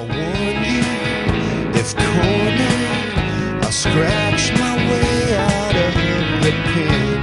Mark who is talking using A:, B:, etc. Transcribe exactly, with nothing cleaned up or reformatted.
A: warn you, if cornered, I'll scratch my way out of the pit.